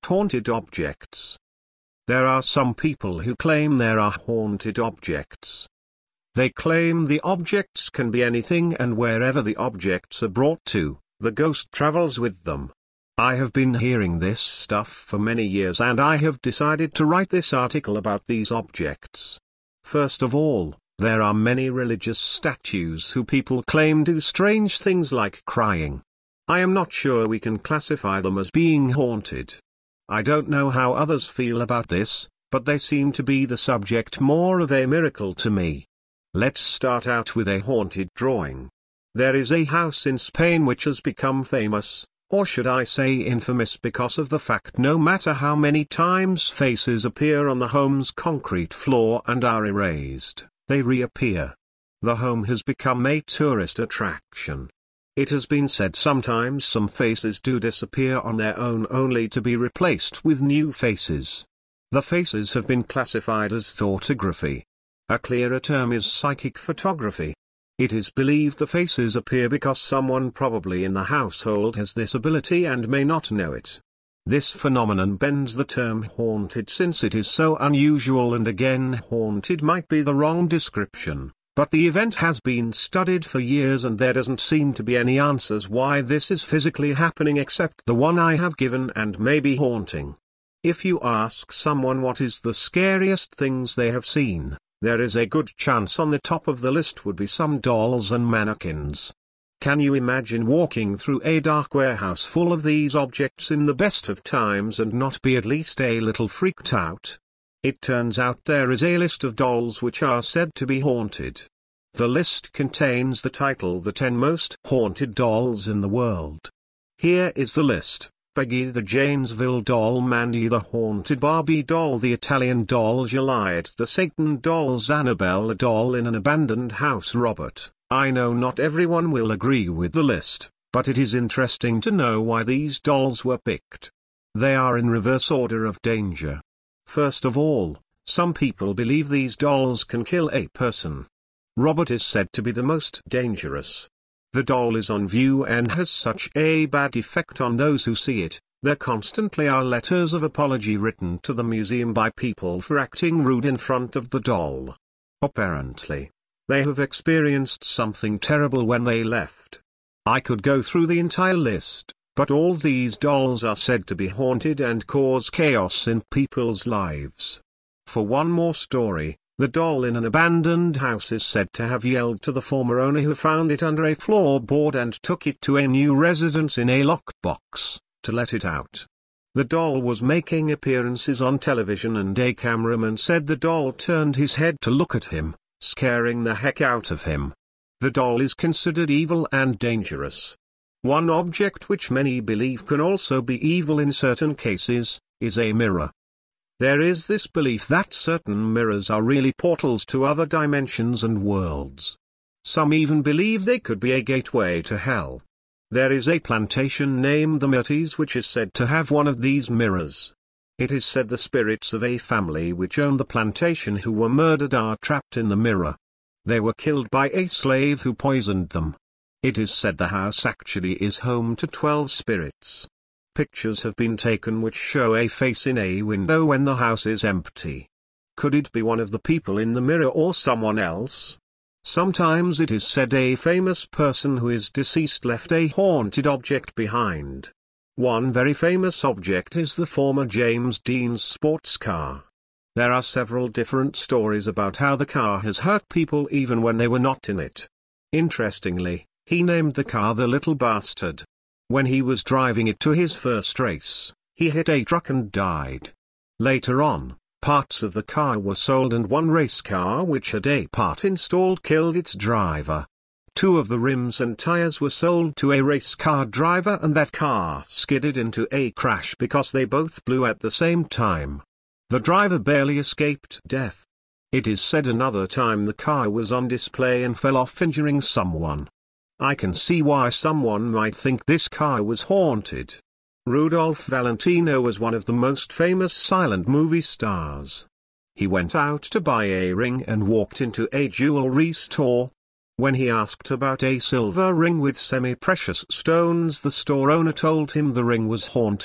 Haunted objects. There are some people who claim there are haunted objects. They claim the objects can be anything, and wherever the objects are brought to, the ghost travels with them. I have been hearing this stuff for many years, and I have decided to write this article about these objects. First of all, there are many religious statues who people claim do strange things like crying. I am not sure we can classify them as being haunted. I don't know how others feel about this, but they seem to be the subject more of a miracle to me. Let's start out with a haunted drawing. There is a house in Spain which has become famous, or should I say infamous, because of the fact no matter how many times faces appear on the home's concrete floor and are erased, they reappear. The home has become a tourist attraction. It has been said sometimes some faces do disappear on their own only to be replaced with new faces. The faces have been classified as thoughtography. A clearer term is psychic photography. It is believed the faces appear because someone probably in the household has this ability and may not know it. This phenomenon bends the term haunted since it is so unusual, and again haunted might be the wrong description, but the event has been studied for years and there doesn't seem to be any answers why this is physically happening except the one I have given and maybe haunting. If you ask someone what is the scariest things they have seen, there is a good chance on the top of the list would be some dolls and mannequins. Can you imagine walking through a dark warehouse full of these objects in the best of times and not be at least a little freaked out? It turns out there is a list of dolls which are said to be haunted. The list contains the title "The 10 Most Haunted Dolls in the World." Here is the list: Peggy the Janesville doll, Mandy the haunted Barbie doll, the Italian doll Juliet, the Satan dolls, Annabelle, a doll in an abandoned house, Robert. I know not everyone will agree with the list, but it is interesting to know why these dolls were picked. They are in reverse order of danger. First of all, some people believe these dolls can kill a person. Robert is said to be the most dangerous. The doll is on view and has such a bad effect on those who see it. There constantly are letters of apology written to the museum by people for acting rude in front of the doll. Apparently, they have experienced something terrible when they left. I could go through the entire list, but all these dolls are said to be haunted and cause chaos in people's lives. For one more story, the doll in an abandoned house is said to have yelled to the former owner, who found it under a floorboard and took it to a new residence in a locked box, to let it out. The doll was making appearances on television and a cameraman said the doll turned his head to look at him, scaring the heck out of him. The doll is considered evil and dangerous. One object which many believe can also be evil in certain cases, is a mirror. There is this belief that certain mirrors are really portals to other dimensions and worlds. Some even believe they could be a gateway to hell. There is a plantation named the Myrtes which is said to have one of these mirrors. It is said the spirits of a family which owned the plantation who were murdered are trapped in the mirror. They were killed by a slave who poisoned them. It is said the house actually is home to 12 spirits. Pictures have been taken which show a face in a window when the house is empty. Could it be one of the people in the mirror or someone else? Sometimes it is said a famous person who is deceased left a haunted object behind. One very famous object is the former James Dean's sports car. There are several different stories about how the car has hurt people even when they were not in it. Interestingly, he named the car the Little Bastard. When he was driving it to his first race, he hit a truck and died. Later on, parts of the car were sold and one race car which had a part installed killed its driver. 2 of the rims and tires were sold to a race car driver and that car skidded into a crash because they both blew at the same time. The driver barely escaped death. It is said another time the car was on display and fell off, injuring someone. I can see why someone might think this car was haunted. Rudolph Valentino was one of the most famous silent movie stars. He went out to buy a ring and walked into a jewelry store. When he asked about a silver ring with semi-precious stones, the store owner told him the ring was haunted.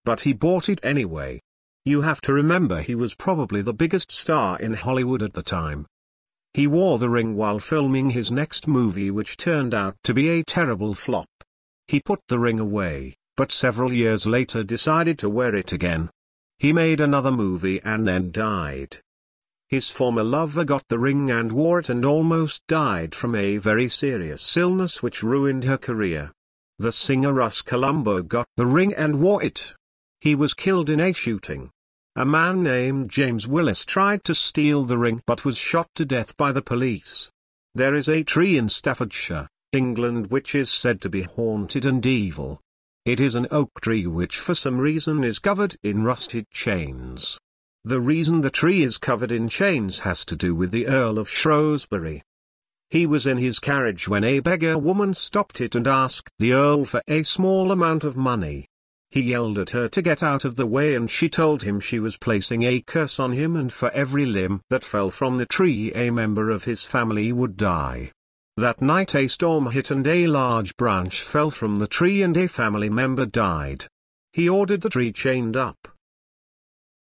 but he bought it anyway. You have to remember he was probably the biggest star in Hollywood at the time. He wore the ring while filming his next movie, which turned out to be a terrible flop. He put the ring away, but several years later decided to wear it again. He made another movie and then died. His former lover got the ring and wore it and almost died from a very serious illness which ruined her career. The singer Russ Columbo got the ring and wore it. He was killed in a shooting. A man named James Willis tried to steal the ring but was shot to death by the police. There is a tree in Staffordshire, England, which is said to be haunted and evil. It is an oak tree which for some reason is covered in rusted chains. The reason the tree is covered in chains has to do with the Earl of Shrewsbury. He was in his carriage when a beggar woman stopped it and asked the Earl for a small amount of money. He yelled at her to get out of the way and she told him she was placing a curse on him, and for every limb that fell from the tree a member of his family would die. That night a storm hit and a large branch fell from the tree and a family member died. He ordered the tree chained up.